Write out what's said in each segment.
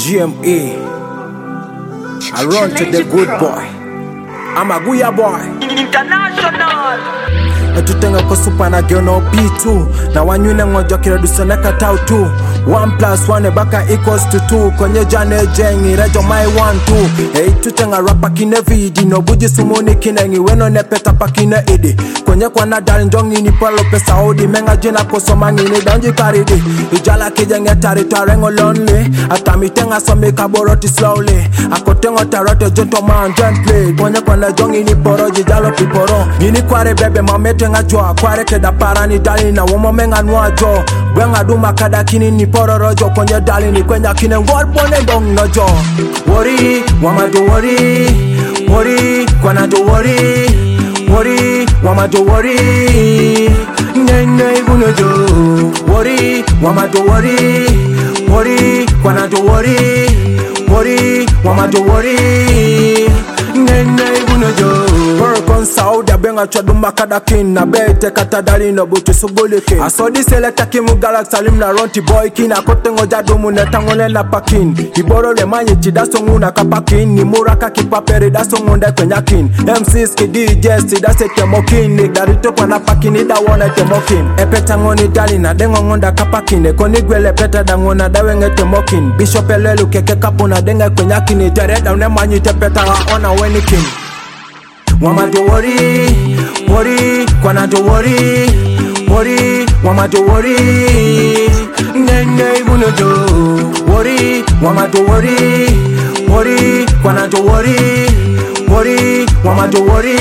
GMA. I run to the good boy. I'm a Guya boy. International. Etutenga kwa supa na geno P2. Na wanyune ngojo kira dusone katau 2. 1+1 baka equals to 2. Konye jane jengi rejo my 1-2. Hey tutenga rapa kine vidi. No buji sumuni kinengi weno nepeta pa kine edi. Konye kwa na dari njongi ni palo pesa odi. Menga jina kosoma ngini danji karidi. Ijala kijenge taritarengo lonely. Atamitenga some kaboroti slowly. Akotengo tarote gentleman gently. Konye kwa na jongi ni poro jijalo piporo. Ngini kware bebe mamete nga jwa kware keda parani dali na womo menga nwajo Bwenga duma kada kini ni poro rojo konye dali ni kwenya kine ngol pone dong nojo Worry, wama do worry Worry, kwana do worry Worry, wama do worry Nene guno jo Worry, wama do worry Worry, kwana do worry Worry, wama do worry Nene guno jo Burkon Sauda benga chaduma kadakin na bete katadali no butu sugulike. I saw this selecta kimu galaxy lim na ronti boy kin akotengo jadumu netangone na pakin. Iboro le manye chidaso nguna kapakin ni muraka kipaperi daso ngonda kwenyakin. MCs ki DJs tidase temokin ni darito kwa na pakin ida wona temokin. Epetangoni dali na dengo ngonda kapakin koni gwele peta dangona dawenge temokin. Bishop elelu keke kapu na denga kwenyakin tereda une manyi tepeta wa ona wenikin. Wama do worry, worry, kwana do worry, worry, wama do worry, nene guno do worry, wama do worry, worry, kwana do worry, worry, wama do worry,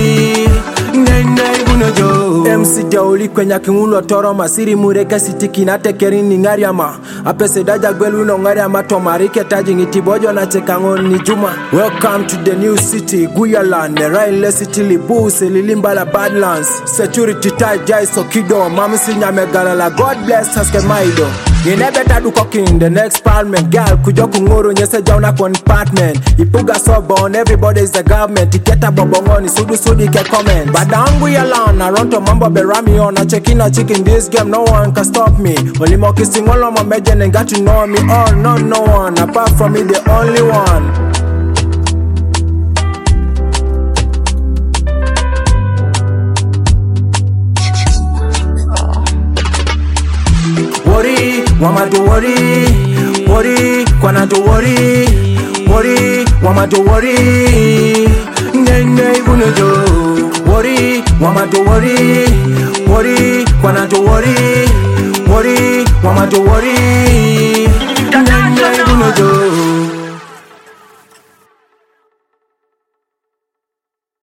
nene guno do. MC Jauli kwenya kingulo toro masiri mureke sitiki na tekerini ngariama. Apese daja gwelu no ngariama tomarike taji ngitibojo na chekangon ni juma. Welcome to the new city, Guyaland, Raile City Libuse, Lilimbala Badlands. Security tight jai sokido, mamisi nyamegala la God bless haske maido. Yine beta du cooking, the next parliament girl kujo kunguru nyese jauna compartment. Ipuga sobo on everybody is the government. Iketa bobongoni sudu sudi ke comment. Badangu yalan, I run to mambo berami on. I check in a chicken this game, no one can stop me. Only mo kissing all on my mejen and got to know me all, no one. Apart from me the only one. Worry, wama do worry, worry, kwana do worry, worry, wama do worry, nene guno jo. Worry, wama do worry, worry, kwana do worry, worry, wama do worry.